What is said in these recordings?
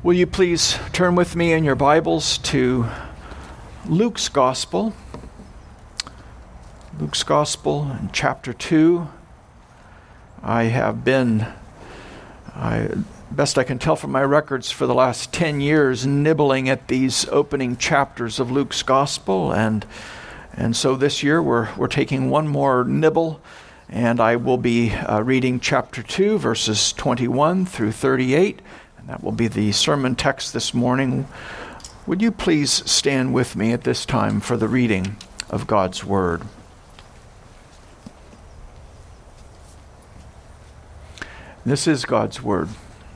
Will you please turn with me in your Bibles to Luke's Gospel? Luke's Gospel in chapter 2. I have been, best I can tell from my records, for the last 10 years nibbling at these opening chapters of Luke's Gospel, and so this year we're taking one more nibble, and I will be reading chapter 2, verses 21 through 38. That will be the sermon text this morning. Would you please stand with me at this time for the reading of God's Word? This is God's Word.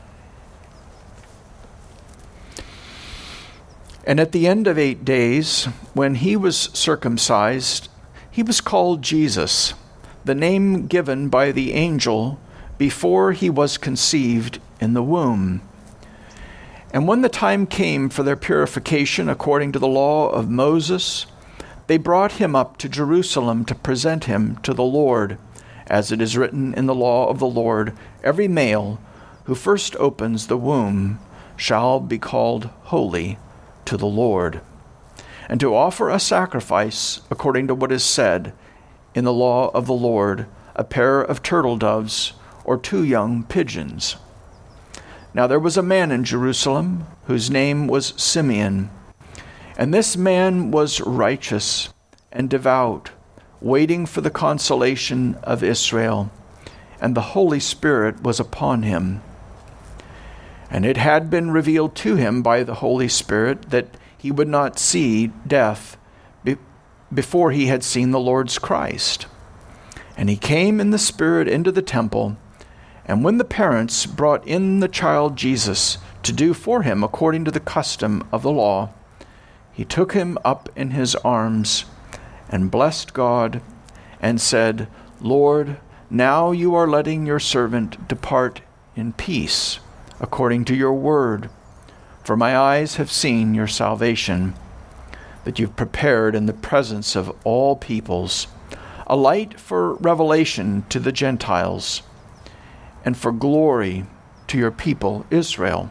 And at the end of 8 days, when he was circumcised, he was called Jesus, the name given by the angel before he was conceived in the womb. And when the time came for their purification according to the law of Moses, they brought him up to Jerusalem to present him to the Lord, as it is written in the law of the Lord, every male who first opens the womb shall be called holy to the Lord, and to offer a sacrifice according to what is said in the law of the Lord, a pair of turtle doves or 2 young pigeons. Now there was a man in Jerusalem whose name was Simeon, and this man was righteous and devout, waiting for the consolation of Israel, and the Holy Spirit was upon him. And it had been revealed to him by the Holy Spirit that he would not see death before he had seen the Lord's Christ. And he came in the Spirit into the temple. And when the parents brought in the child Jesus to do for him according to the custom of the law, he took him up in his arms and blessed God and said, Lord, now you are letting your servant depart in peace according to your word. For my eyes have seen your salvation, that you've prepared in the presence of all peoples, a light for revelation to the Gentiles, and for glory to your people Israel.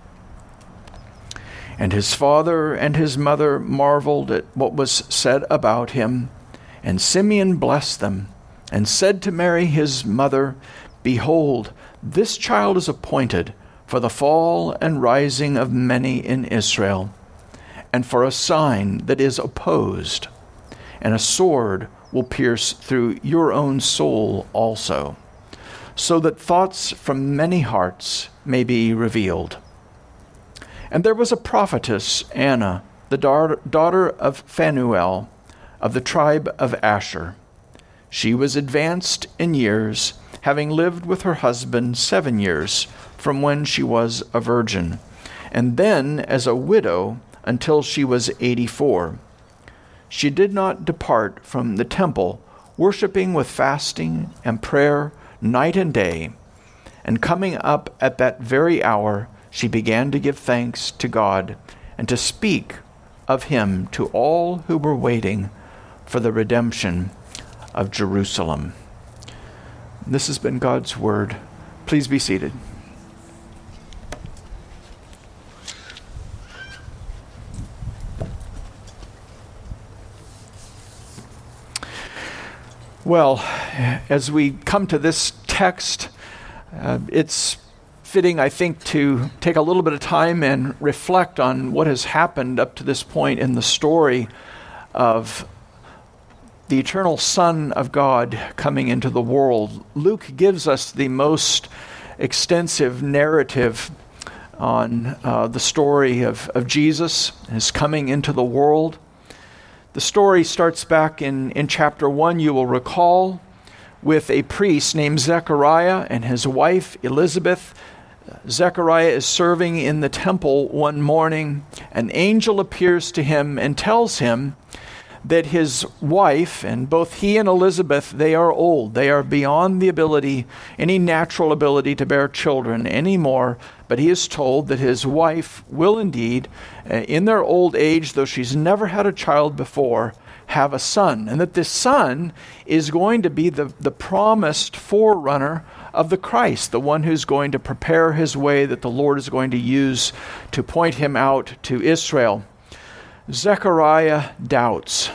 And his father and his mother marveled at what was said about him. And Simeon blessed them, and said to Mary his mother, Behold, this child is appointed for the fall and rising of many in Israel, and for a sign that is opposed, and a sword will pierce through your own soul also, so that thoughts from many hearts may be revealed. And there was a prophetess, Anna, the daughter of Phanuel, of the tribe of Asher. She was advanced in years, having lived with her husband 7 years from when she was a virgin, and then as a widow until she was 84. She did not depart from the temple, worshiping with fasting and prayer night and day, and coming up at that very hour, she began to give thanks to God and to speak of him to all who were waiting for the redemption of Jerusalem. This has been God's word. Please be seated. Well, as we come to this text, it's fitting, I think, to take a little bit of time and reflect on what has happened up to this point in the story of the eternal Son of God coming into the world. Luke gives us the most extensive narrative on the story of Jesus, his coming into the world. The story starts back in chapter 1, you will recall, with a priest named Zechariah and his wife Elizabeth. Zechariah is serving in the temple one morning. An angel appears to him and tells him that his wife, and both he and Elizabeth, they are old. They are beyond the ability, any natural ability to bear children anymore. But he is told that his wife will indeed, in their old age, though she's never had a child before, have a son, and that this son is going to be the promised forerunner of the Christ, the one who's going to prepare his way, that the Lord is going to use to point him out to Israel. Zechariah doubts.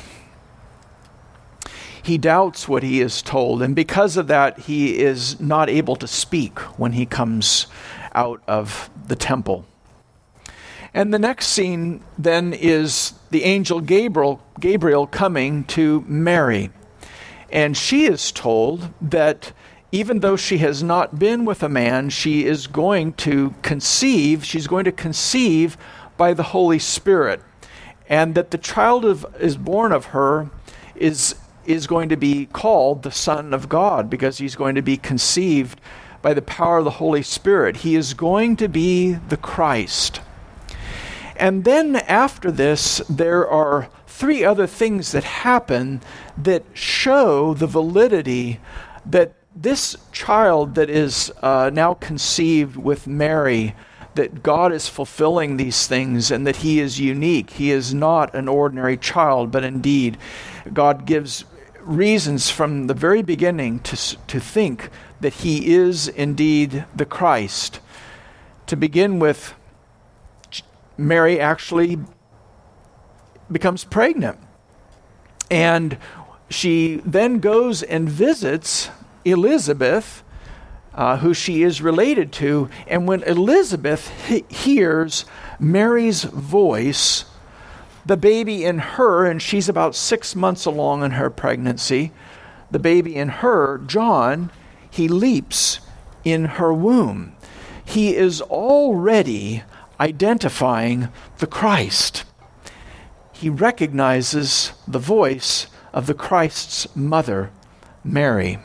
He doubts what he is told, and because of that, he is not able to speak when he comes out of the temple. And the next scene then is the angel Gabriel coming to Mary. And she is told that even though she has not been with a man, she is going to conceive. She's going to conceive by the Holy Spirit. And that the child is born of her is going to be called the Son of God, because he's going to be conceived by the power of the Holy Spirit. He is going to be the Christ. And then after this, there are three other things that happen that show the validity that this child that is now conceived with Mary, that God is fulfilling these things and that he is unique. He is not an ordinary child, but indeed God gives reasons from the very beginning to think that he is indeed the Christ. To begin with, Mary actually becomes pregnant. And she then goes and visits Elizabeth, who she is related to. And when Elizabeth hears Mary's voice, the baby in her, and she's about 6 months along in her pregnancy, the baby in her, John, he leaps in her womb. He is already identifying the Christ. He recognizes the voice of the Christ's mother, Mary.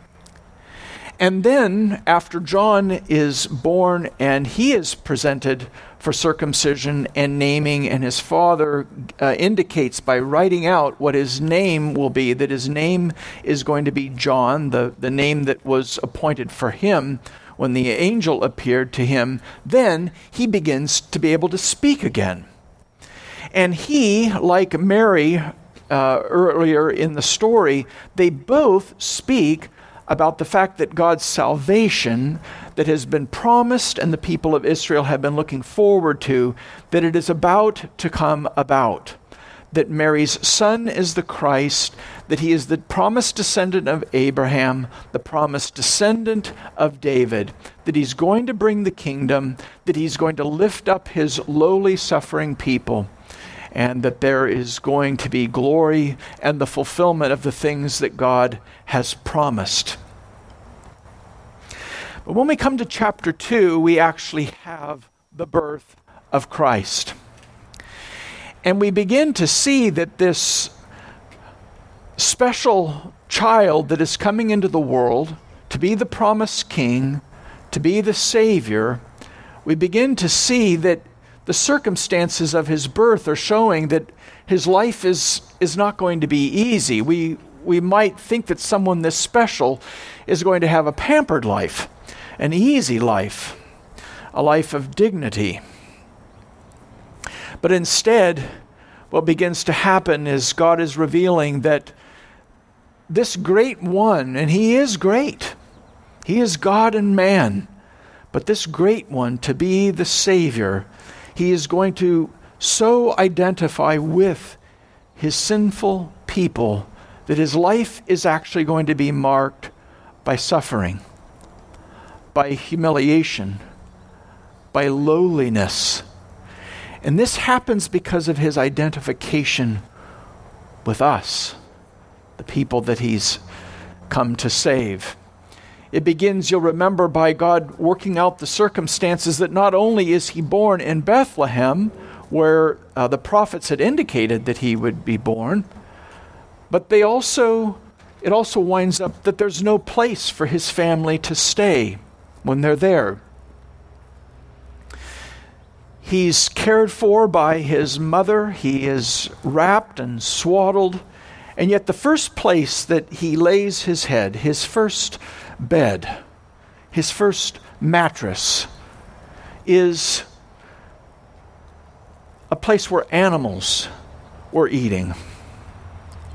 And then, after John is born and he is presented for circumcision and naming, and his father indicates by writing out what his name will be, that his name is going to be John, the name that was appointed for him when the angel appeared to him, then he begins to be able to speak again. And he, like Mary earlier in the story, they both speak about the fact that God's salvation that has been promised and the people of Israel have been looking forward to, that it is about to come about. That Mary's son is the Christ, that he is the promised descendant of Abraham, the promised descendant of David, that he's going to bring the kingdom, that he's going to lift up his lowly, suffering people, and that there is going to be glory and the fulfillment of the things that God has promised. But when we come to chapter 2, we actually have the birth of Christ. And we begin to see that this special child that is coming into the world to be the promised king, to be the Savior, we begin to see that the circumstances of his birth are showing that his life is not going to be easy. We might think that someone this special is going to have a pampered life, an easy life, a life of dignity. But instead, what begins to happen is God is revealing that this great one, and he is great, he is God and man, but this great one, to be the Savior, he is going to so identify with his sinful people that his life is actually going to be marked by suffering, by humiliation, by lowliness. And this happens because of his identification with us, the people that he's come to save. It begins, you'll remember, by God working out the circumstances that not only is he born in Bethlehem, where the prophets had indicated that he would be born, but it also winds up that there's no place for his family to stay when they're there. He's cared for by his mother. He is wrapped and swaddled. And yet the first place that he lays his head, his first bed, his first mattress, is a place where animals were eating.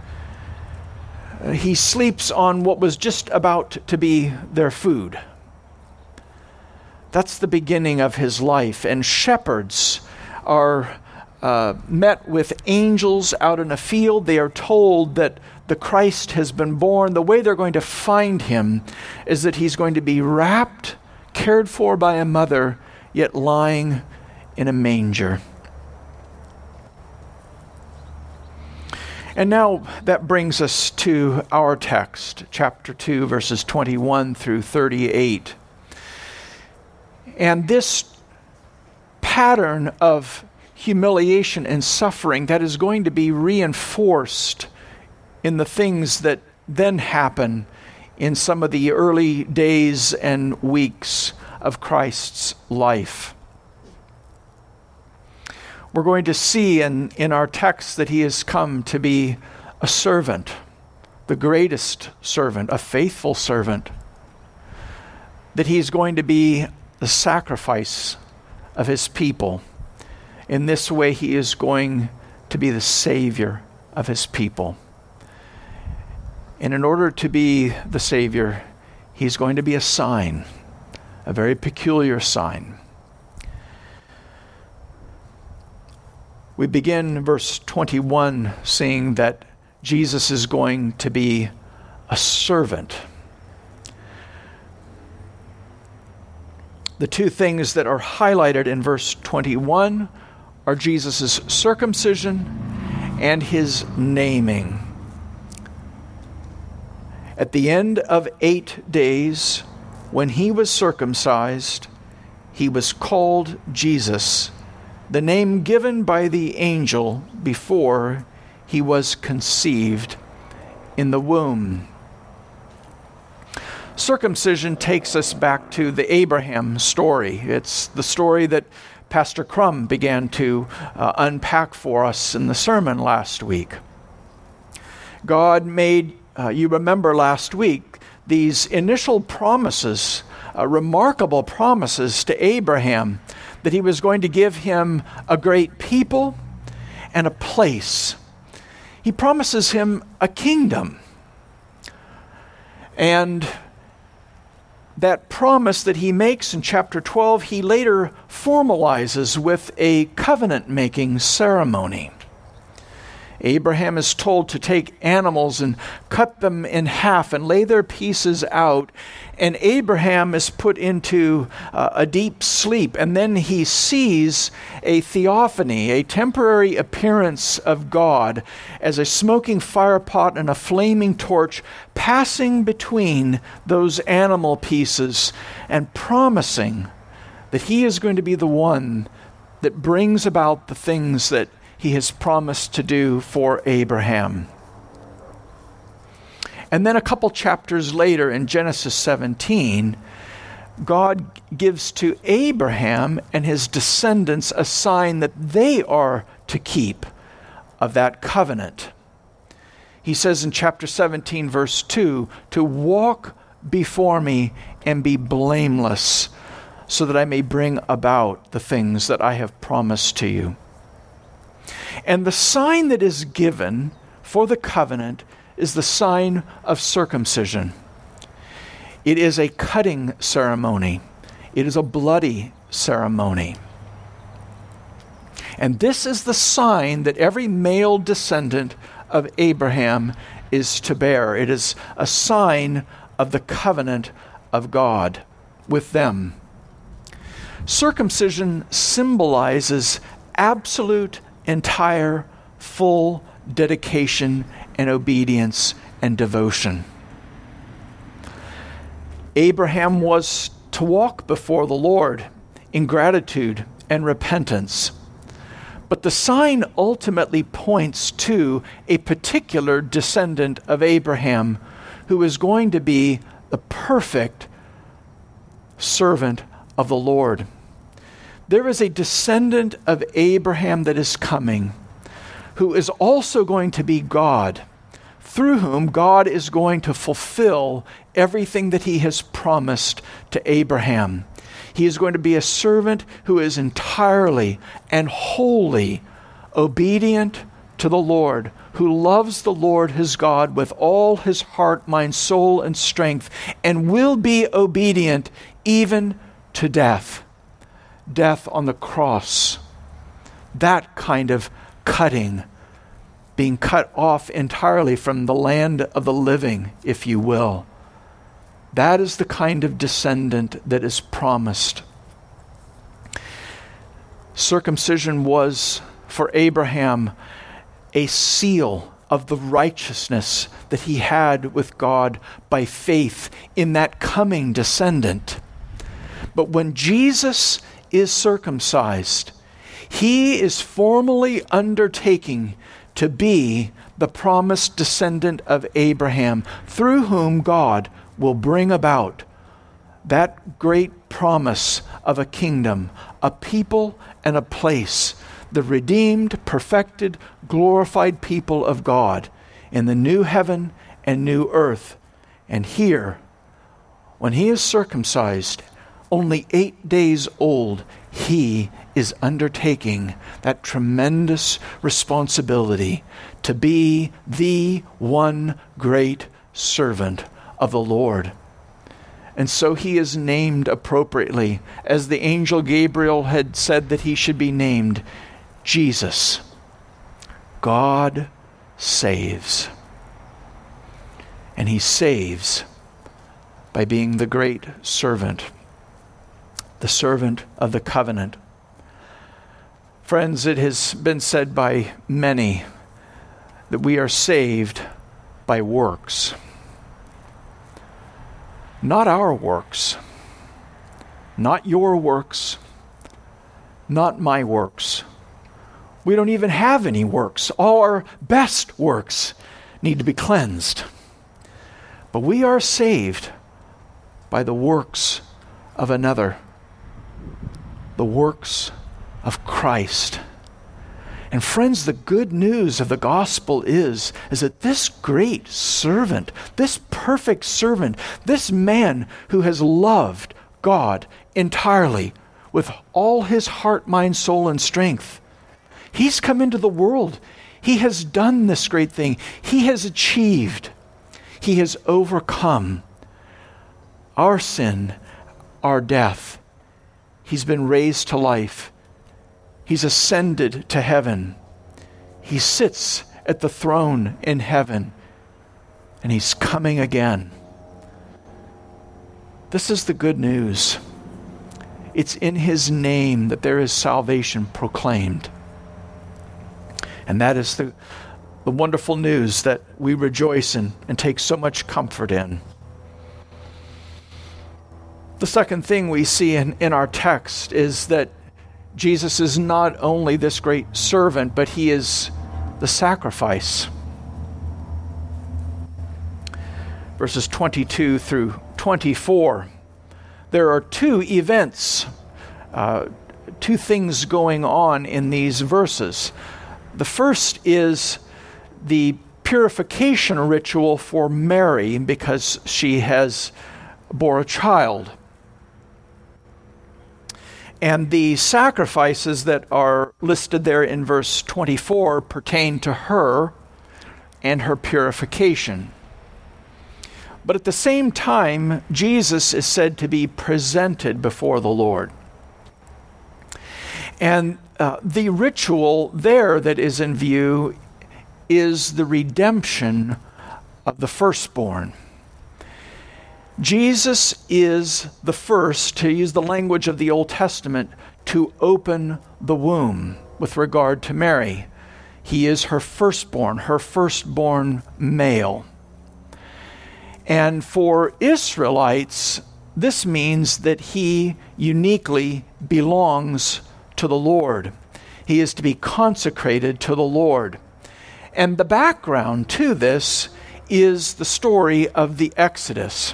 he sleeps on what was just about to be their food. That's the beginning of his life. And shepherds are met with angels out in a field. They are told that the Christ has been born. The way they're going to find him is that he's going to be wrapped, cared for by a mother, yet lying in a manger. And now that brings us to our text, chapter 2, verses 21 through 38. And this pattern of humiliation and suffering that is going to be reinforced in the things that then happen in some of the early days and weeks of Christ's life. We're going to see in our text that he has come to be a servant, the greatest servant, a faithful servant, that he's going to be the sacrifice of his people. In this way, he is going to be the Savior of his people. And in order to be the Savior, he's going to be a sign, a very peculiar sign. We begin verse 21 seeing that Jesus is going to be a servant. The two things that are highlighted in verse 21 are Jesus' circumcision and his naming. At the end of 8 days, when he was circumcised, he was called Jesus, the name given by the angel before he was conceived in the womb. Circumcision takes us back to the Abraham story. It's the story that Pastor Crum began to unpack for us in the sermon last week. God made, you remember last week, these initial promises, remarkable promises to Abraham, that he was going to give him a great people and a place. He promises him a kingdom. And that promise that he makes in chapter 12, he later formalizes with a covenant-making ceremony. Abraham is told to take animals and cut them in half and lay their pieces out. And Abraham is put into a deep sleep. And then he sees a theophany, a temporary appearance of God as a smoking firepot and a flaming torch passing between those animal pieces and promising that he is going to be the one that brings about the things that he has promised to do for Abraham. And then a couple chapters later in Genesis 17, God gives to Abraham and his descendants a sign that they are to keep of that covenant. He says in chapter 17, verse 2, to walk before me and be blameless, so that I may bring about the things that I have promised to you. And the sign that is given for the covenant is the sign of circumcision. It is a cutting ceremony. It is a bloody ceremony. And this is the sign that every male descendant of Abraham is to bear. It is a sign of the covenant of God with them. Circumcision symbolizes absolute, entire, full dedication and obedience and devotion. Abraham was to walk before the Lord in gratitude and repentance. But the sign ultimately points to a particular descendant of Abraham who is going to be the perfect servant of the Lord. There is a descendant of Abraham that is coming, who is also going to be God, through whom God is going to fulfill everything that he has promised to Abraham. He is going to be a servant who is entirely and wholly obedient to the Lord, who loves the Lord his God with all his heart, mind, soul, and strength, and will be obedient even to death. Death on the cross. That kind of cutting, being cut off entirely from the land of the living, if you will. That is the kind of descendant that is promised. Circumcision was, for Abraham, a seal of the righteousness that he had with God by faith in that coming descendant. But when Jesus is circumcised, he is formally undertaking to be the promised descendant of Abraham, through whom God will bring about that great promise of a kingdom, a people, and a place, the redeemed, perfected, glorified people of God in the new heaven and new earth. And here, when he is circumcised, only 8 days old, he is undertaking that tremendous responsibility to be the one great servant of the Lord. And so he is named appropriately, as the angel Gabriel had said that he should be named, Jesus. God saves. And he saves by being the great servant, the servant of the covenant. Friends, it has been said by many that we are saved by works. Not our works, not your works, not my works. We don't even have any works. All our best works need to be cleansed. But we are saved by the works of another, the works of Christ. And friends, the good news of the gospel is that this great servant, this perfect servant, this man who has loved God entirely with all his heart, mind, soul, and strength, he's come into the world. He has done this great thing. He has achieved. He has overcome our sin, our death. He's been raised to life. He's ascended to heaven. He sits at the throne in heaven, and he's coming again. This is the good news. It's in his name that there is salvation proclaimed. And that is the wonderful news that we rejoice in and take so much comfort in. The second thing we see in our text is that Jesus is not only this great servant, but he is the sacrifice. Verses 22 through 24. There are two events, two things going on in these verses. The first is the purification ritual for Mary because she has bore a child. And the sacrifices that are listed there in verse 24 pertain to her and her purification. But at the same time, Jesus is said to be presented before the Lord. And the ritual there that is in view is the redemption of the firstborn. Jesus is the first, to use the language of the Old Testament, to open the womb with regard to Mary. He is her firstborn male. And for Israelites, this means that he uniquely belongs to the Lord. He is to be consecrated to the Lord. And the background to this is the story of the Exodus.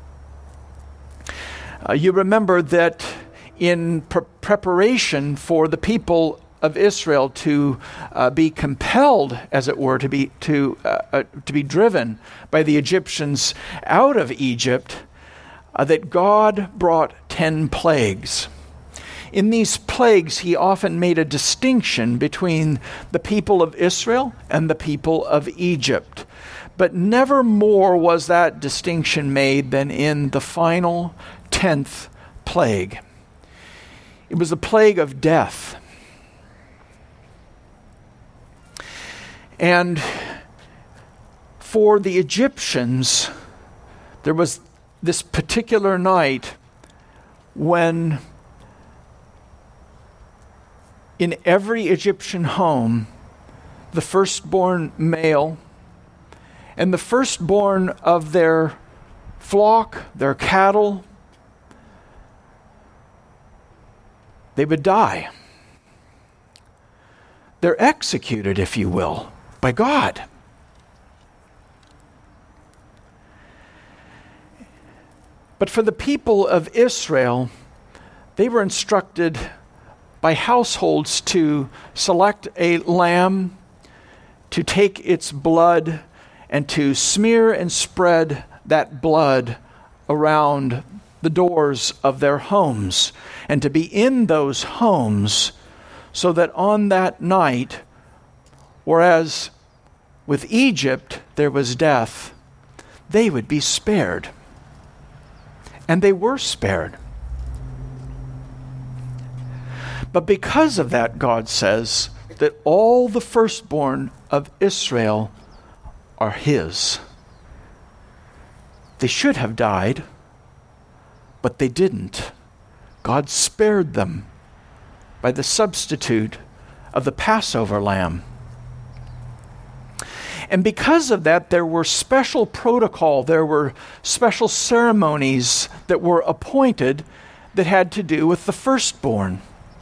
You remember that in preparation for the people of Israel to be compelled, as it were, to be driven by the Egyptians out of Egypt, that God brought 10 plagues. In these plagues, he often made a distinction between the people of Israel and the people of Egypt. But never more was that distinction made than in the final 10th plague. It was the plague of death. And for the Egyptians, there was this particular night when in every Egyptian home, the firstborn male and the firstborn of their flock, their cattle, they would die. They're executed, if you will, by God. But for the people of Israel, they were instructed by households to select a lamb, to take its blood, and to smear and spread that blood around the doors of their homes, and to be in those homes so that on that night, whereas with Egypt there was death, they would be spared. And they were spared. But because of that, God says that all the firstborn of Israel are His. They should have died, but they didn't. God spared them by the substitute of the Passover lamb. And because of that, there were special protocol, there were special ceremonies that were appointed that had to do with the firstborn.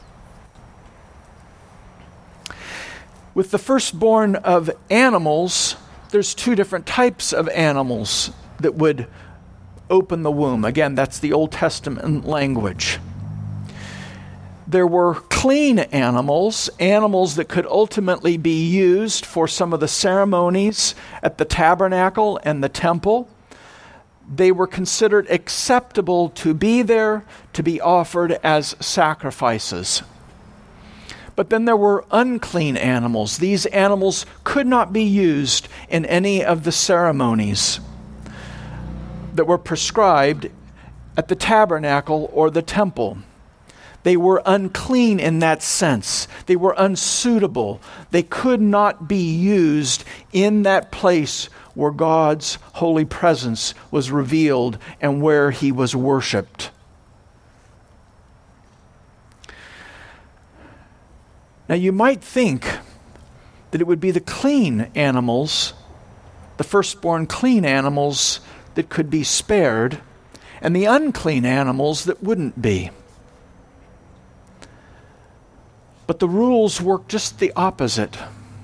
With the firstborn of animals, there's two different types of animals that would open the womb. Again, that's the Old Testament language. There were clean animals, animals that could ultimately be used for some of the ceremonies at the tabernacle and the temple. They were considered acceptable to be there, to be offered as sacrifices. But then there were unclean animals. These animals could not be used in any of the ceremonies that were prescribed at the tabernacle or the temple. They were unclean in that sense. They were unsuitable. They could not be used in that place where God's holy presence was revealed and where He was worshiped. Now you might think that it would be the clean animals, the firstborn clean animals, that could be spared, and the unclean animals that wouldn't be. But the rules work just the opposite.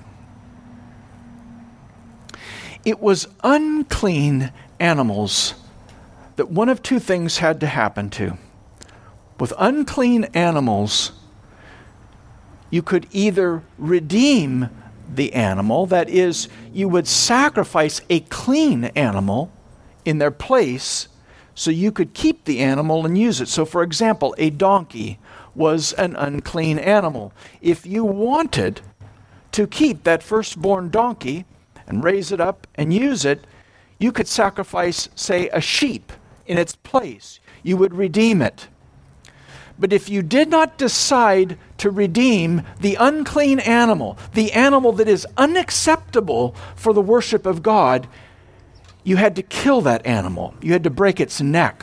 It was unclean animals that one of two things had to happen to. With unclean animals, you could either redeem the animal, that is, you would sacrifice a clean animal in their place so you could keep the animal and use it. So, for example, a donkey was an unclean animal. If you wanted to keep that firstborn donkey and raise it up and use it, you could sacrifice, say, a sheep in its place. You would redeem it. But if you did not decide to redeem the unclean animal, the animal that is unacceptable for the worship of God, you had to kill that animal. You had to break its neck.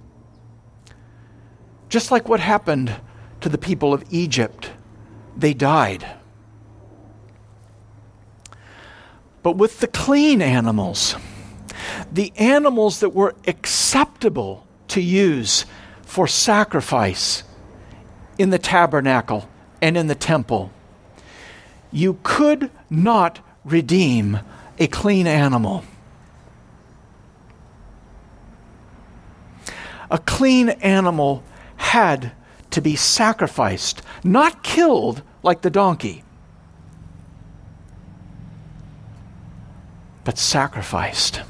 Just like what happened to the people of Egypt. They died. But with the clean animals, the animals that were acceptable to use for sacrifice in the tabernacle and in the temple, you could not redeem a clean animal. A clean animal had to be sacrificed, not killed like the donkey, but sacrificed.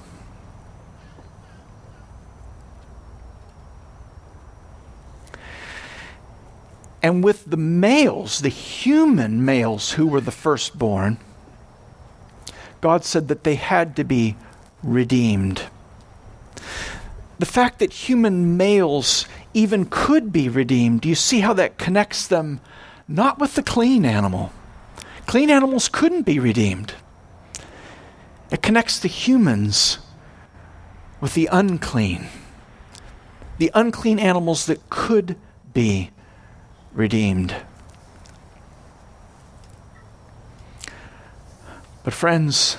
And with the males, the human males who were the firstborn, God said that they had to be redeemed. The fact that human males even could be redeemed, do you see how that connects them not with the clean animal? Clean animals couldn't be redeemed. It connects the humans with the unclean animals that could be redeemed. But friends,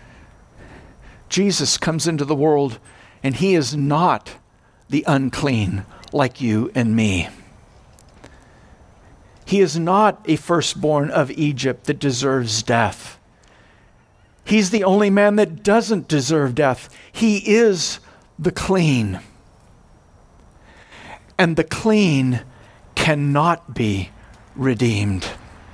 Jesus comes into the world and he is not the unclean like you and me. He is not a firstborn of Egypt that deserves death. He's the only man that doesn't deserve death. He is the clean. And the clean cannot be redeemed.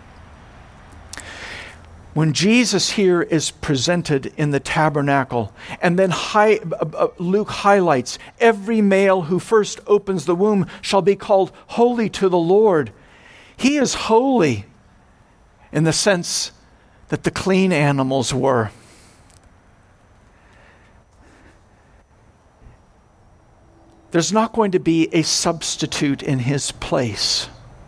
When Jesus here is presented in the tabernacle, and then Luke highlights, every male who first opens the womb shall be called holy to the Lord. He is holy in the sense that the clean animals were. There's not going to be a substitute in his place.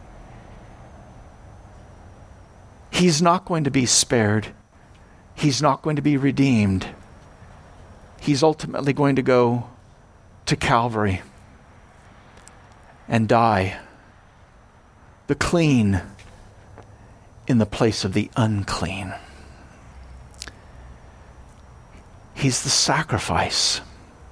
He's not going to be spared. He's not going to be redeemed. He's ultimately going to go to Calvary and die, the clean in the place of the unclean. He's the sacrifice.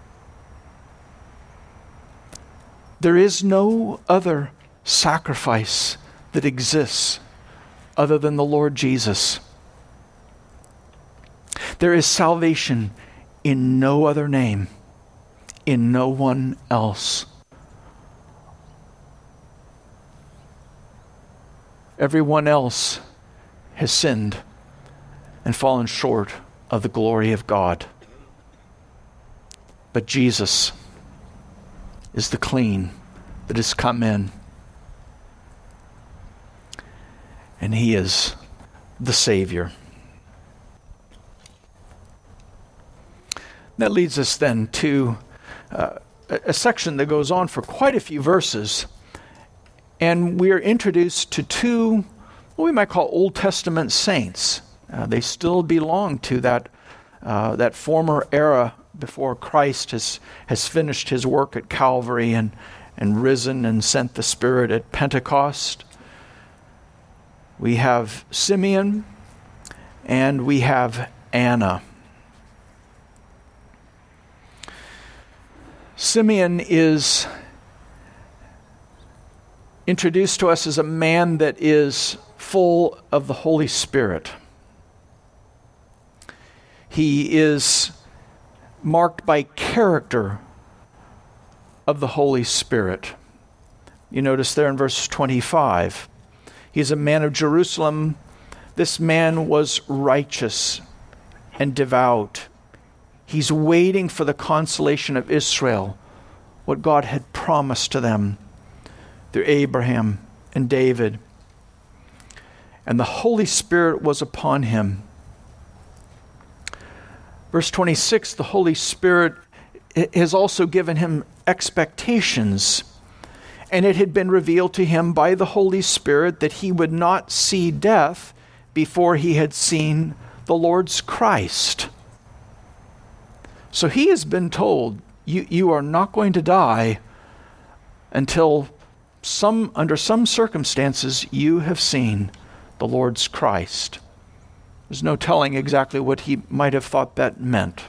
There is no other sacrifice that exists other than the Lord Jesus. There is salvation in no other name, in no one else. Everyone else has sinned and fallen short of the glory of God. But Jesus is the clean that has come in. And he is the Savior. That leads us then to a section that goes on for quite a few verses. And we are introduced to two, what we might call Old Testament saints. They still belong to that former era before Christ has finished his work at Calvary and risen and sent the Spirit at Pentecost. We have Simeon and we have Anna. Simeon is introduced to us as a man that is full of the Holy Spirit. He is marked by character of the Holy Spirit. You notice there in verse 25, he's a man of Jerusalem. This man was righteous and devout. He's waiting for the consolation of Israel, what God had promised to them through Abraham and David. And the Holy Spirit was upon him. Verse 26, the Holy Spirit has also given him expectations. And it had been revealed to him by the Holy Spirit that he would not see death before he had seen the Lord's Christ. So he has been told, you are not going to die until under some circumstances you have seen the Lord's Christ. There's no telling exactly what he might have thought that meant.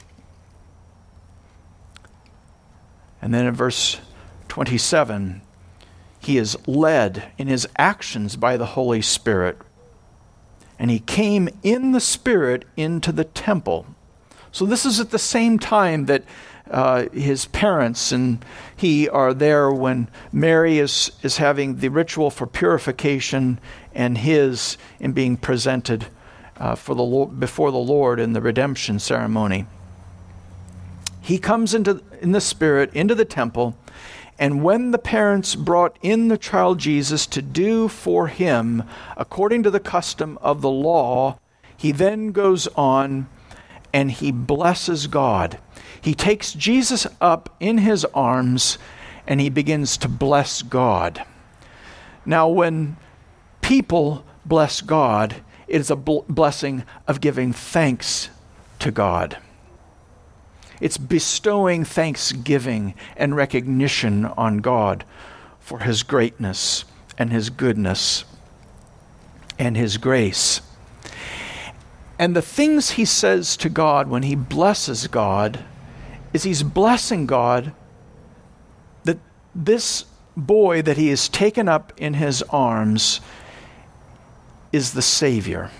And then in verse 27, he is led in his actions by the Holy Spirit. And he came in the Spirit into the temple. So this is at the same time that his parents and he are there when Mary is having the ritual for purification and his in being presented before the Lord in the redemption ceremony. He comes in the Spirit into the temple, And when the parents brought in the child Jesus to do for him according to the custom of the law, he then goes on and he blesses God. He takes Jesus up in his arms and he begins to bless God. Now, when people bless God, it is a blessing of giving thanks to God. It's bestowing thanksgiving and recognition on God for his greatness and his goodness and his grace. And the things he says to God when he blesses God is he's blessing God that this boy that he has taken up in his arms is the Savior.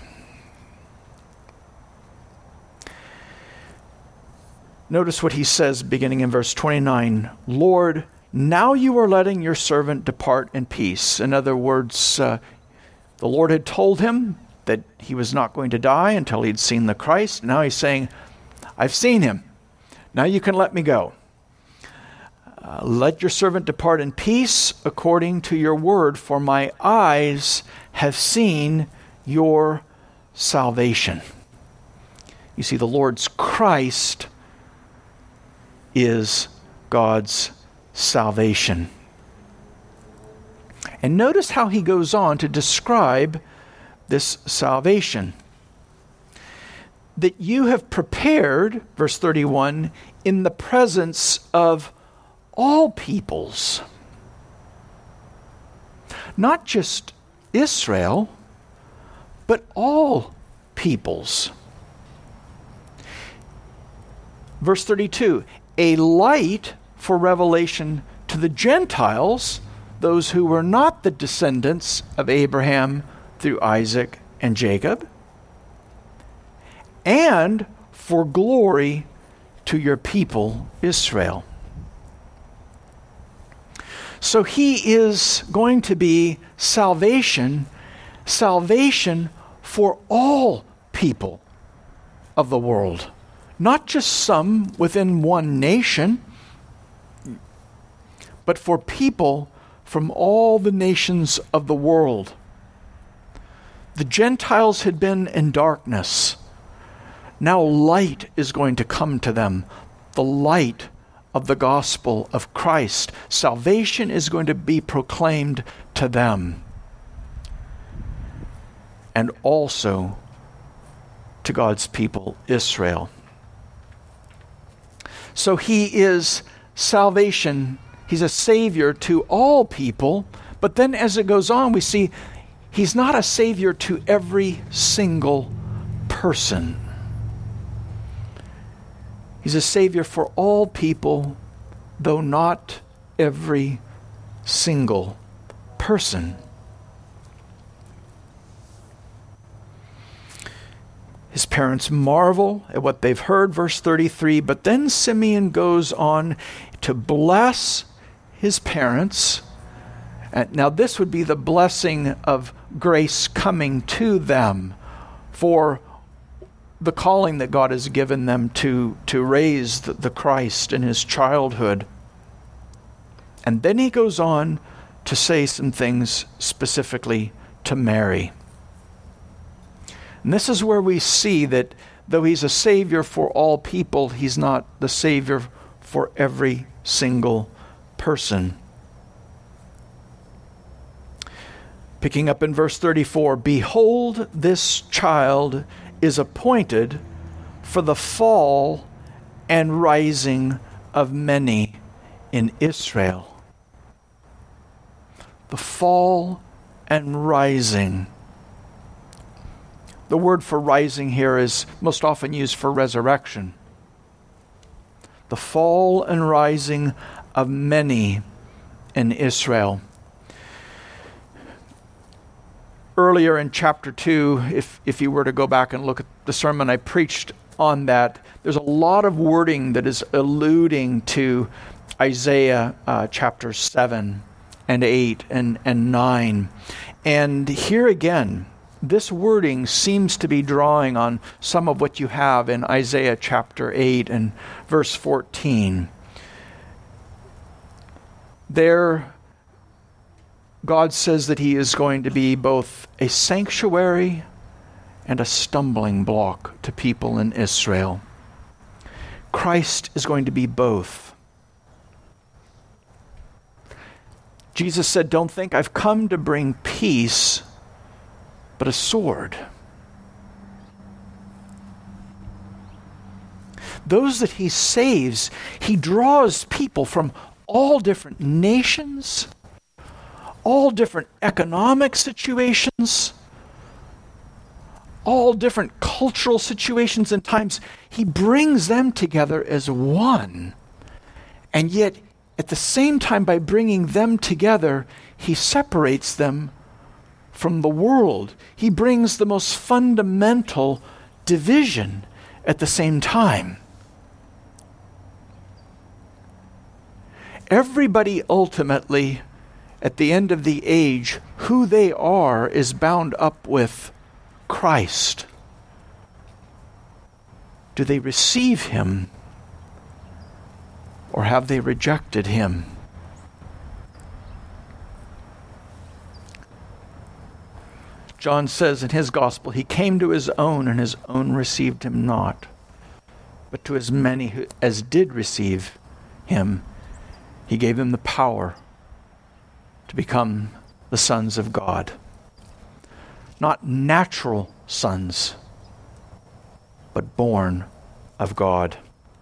Notice what he says beginning in verse 29. Lord, now you are letting your servant depart in peace. In other words, the Lord had told him that he was not going to die until he'd seen the Christ. Now he's saying, I've seen him. Now you can let me go. Let your servant depart in peace according to your word, for my eyes have seen your salvation. You see, the Lord's Christ is God's salvation. And notice how he goes on to describe this salvation. That you have prepared, verse 31, in the presence of all peoples. Not just Israel, but all peoples. Verse 32, a light for revelation to the Gentiles, those who were not the descendants of Abraham through Isaac and Jacob, and for glory to your people Israel. So he is going to be salvation for all people of the world. Not just some within one nation, but for people from all the nations of the world. The Gentiles had been in darkness. Now light is going to come to them, the light of the gospel of Christ. Salvation is going to be proclaimed to them, and also to God's people, Israel. So he is salvation. He's a savior to all people. But then as it goes on, we see he's not a savior to every single person. He's a savior for all people, though not every single person. His parents marvel at what they've heard, verse 33, but then Simeon goes on to bless his parents. And now this would be the blessing of grace coming to them for the calling that God has given them to raise the Christ in his childhood. And then he goes on to say some things specifically to Mary. And this is where we see that though he's a savior for all people, he's not the savior for every single person. Picking up in verse 34, behold, this child is appointed for the fall and rising of many in Israel. The fall and rising. The word for rising here is most often used for resurrection. The fall and rising of many in Israel. Earlier in chapter 2, if you were to go back and look at the sermon I preached on that, there's a lot of wording that is alluding to Isaiah chapters 7 and 8 and 9. And here again, this wording seems to be drawing on some of what you have in Isaiah chapter 8 and verse 14. There, God says that he is going to be both a sanctuary and a stumbling block to people in Israel. Christ is going to be both. Jesus said, "Don't think I've come to bring peace, but a sword." Those that he saves, he draws people from all different nations, all different economic situations, all different cultural situations and times. He brings them together as one. And yet, at the same time, by bringing them together, he separates them from the world. He brings the most fundamental division at the same time. Everybody ultimately, at the end of the age, who they are is bound up with Christ. Do they receive him, or have they rejected him? John says in his gospel, he came to his own, and his own received him not. But to as many as did receive him, he gave them the power to become the sons of God. Not natural sons, but born of God.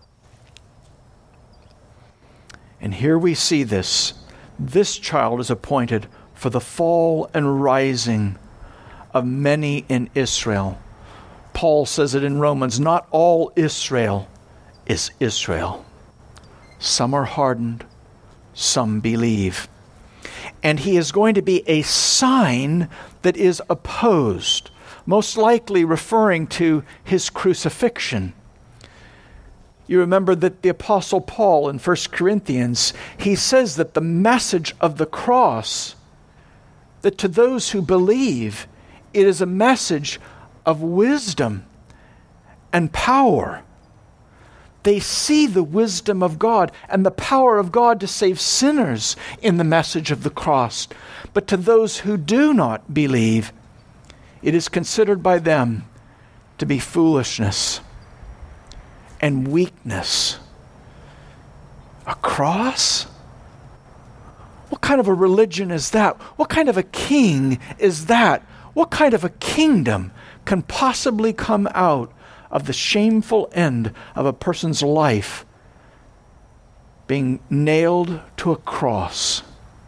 And here we see this. This child is appointed for the fall and rising of many in Israel. Paul says it in Romans, not all Israel is Israel. Some are hardened, some believe. And he is going to be a sign that is opposed, most likely referring to his crucifixion. You remember that the Apostle Paul in 1 Corinthians, he says that the message of the cross, that to those who believe, it is a message of wisdom and power. They see the wisdom of God and the power of God to save sinners in the message of the cross. But to those who do not believe, it is considered by them to be foolishness and weakness. A cross? What kind of a religion is that? What kind of a king is that? What kind of a kingdom can possibly come out of the shameful end of a person's life being nailed to a cross?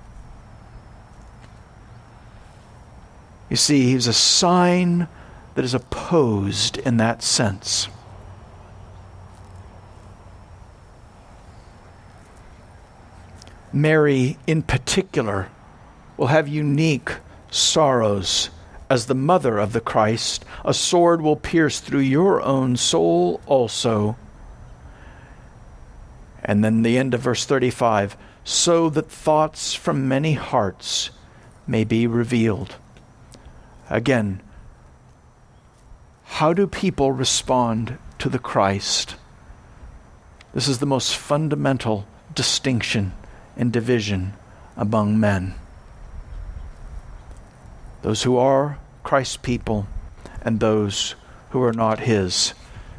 You see, he's a sign that is opposed in that sense. Mary, in particular, will have unique sorrows. As the mother of the Christ, a sword will pierce through your own soul also. And then the end of verse 35, so that thoughts from many hearts may be revealed. Again, how do people respond to the Christ? This is the most fundamental distinction and division among men. Those who are Christ's people and those who are not his.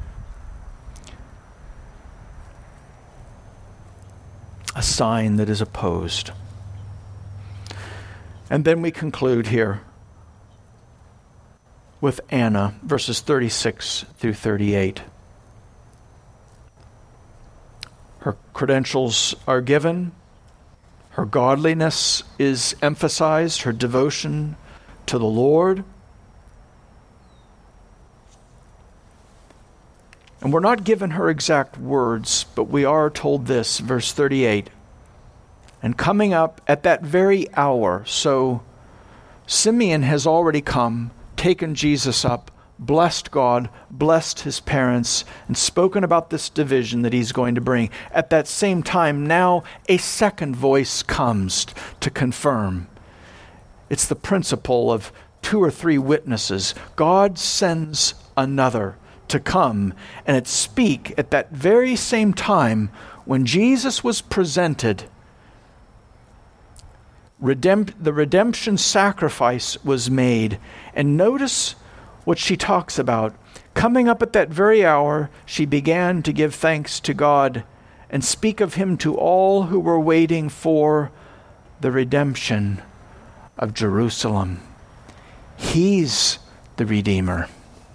A sign that is opposed. And then we conclude here with Anna, verses 36 through 38. Her credentials are given. Her godliness is emphasized, her devotion to the Lord. And we're not given her exact words, but we are told this, verse 38. And coming up at that very hour, so Simeon has already come, taken Jesus up, blessed God, blessed his parents, and spoken about this division that he's going to bring. At that same time, now a second voice comes to confirm. It's the principle of 2 or 3 witnesses. God sends another to come and speak at that very same time when Jesus was presented the redemption sacrifice was made. And notice what she talks about. Coming up at that very hour, she began to give thanks to God and speak of him to all who were waiting for the redemption of Jerusalem. He's the Redeemer.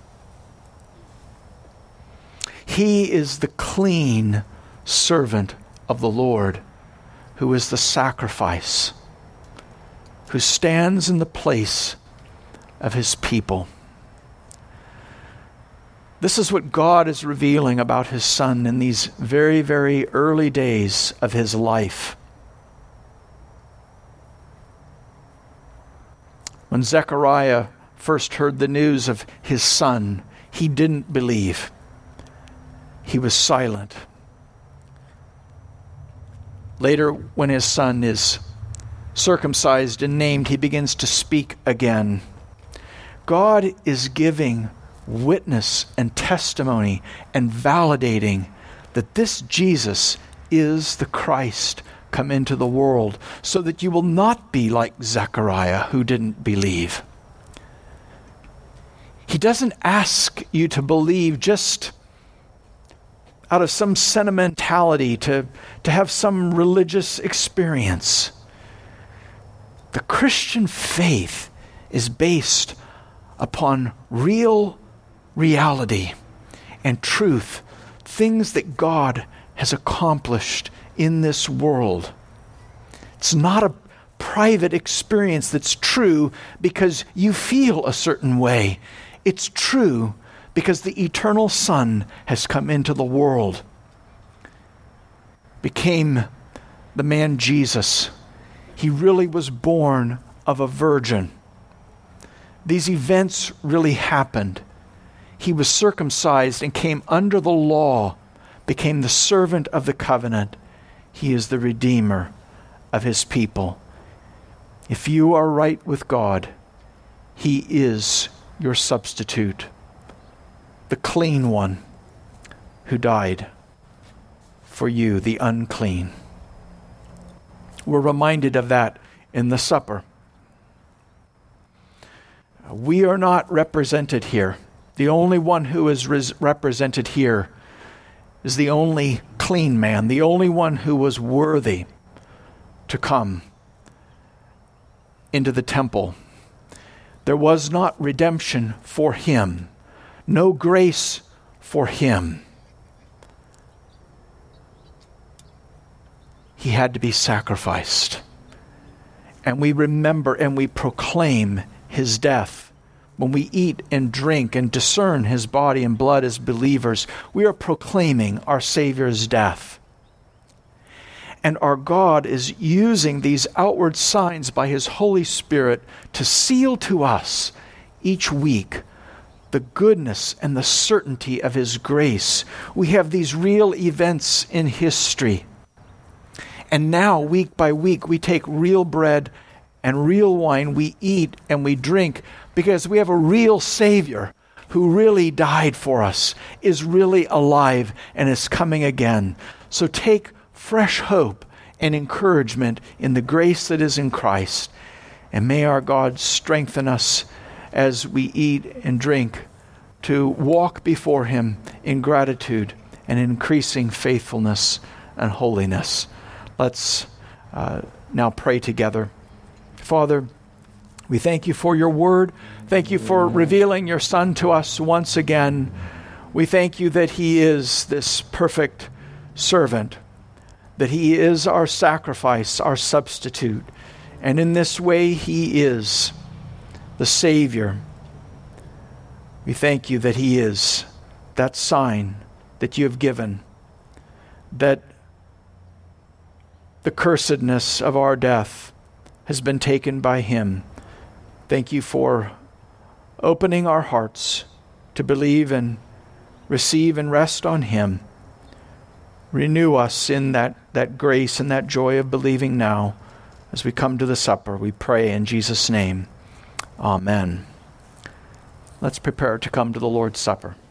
He is the clean servant of the Lord, who is the sacrifice, who stands in the place of his people. This is what God is revealing about his Son in these very, very early days of his life. When Zechariah first heard the news of his son, he didn't believe. He was silent. Later, when his son is circumcised and named, he begins to speak again. God is giving witness and testimony and validating that this Jesus is the Christ come into the world, so that you will not be like Zechariah, who didn't believe. He doesn't ask you to believe just out of some sentimentality, to have some religious experience. The Christian faith is based upon real reality and truth, things that God has accomplished in this world. It's not a private experience that's true because you feel a certain way. It's true because the eternal Son has come into the world, became the man Jesus. He really was born of a virgin. These events really happened. He was circumcised and came under the law, became the servant of the covenant. He is the Redeemer of his people. If you are right with God, he is your substitute, the clean one who died for you, the unclean. We're reminded of that in the supper. We are not represented here. The only one who is represented here is the only clean man, the only one who was worthy to come into the temple. There was not redemption for him, no grace for him. He had to be sacrificed. And we remember and we proclaim his death. When we eat and drink and discern his body and blood as believers, we are proclaiming our Savior's death. And our God is using these outward signs by his Holy Spirit to seal to us each week the goodness and the certainty of his grace. We have these real events in history. And now, week by week, we take real bread and real wine. We eat and we drink because we have a real Savior who really died for us, is really alive, and is coming again. So take fresh hope and encouragement in the grace that is in Christ. And may our God strengthen us as we eat and drink to walk before him in gratitude and increasing faithfulness and holiness. Let's now pray together. Father, we thank you for your word. Thank you for revealing your Son to us once again. We thank you that he is this perfect servant, that he is our sacrifice, our substitute. And in this way, he is the Savior. We thank you that he is that sign that you have given, that the cursedness of our death has been taken by him. Thank you for opening our hearts to believe and receive and rest on him. Renew us in that grace and that joy of believing now as we come to the supper. We pray in Jesus' name. Amen. Let's prepare to come to the Lord's Supper.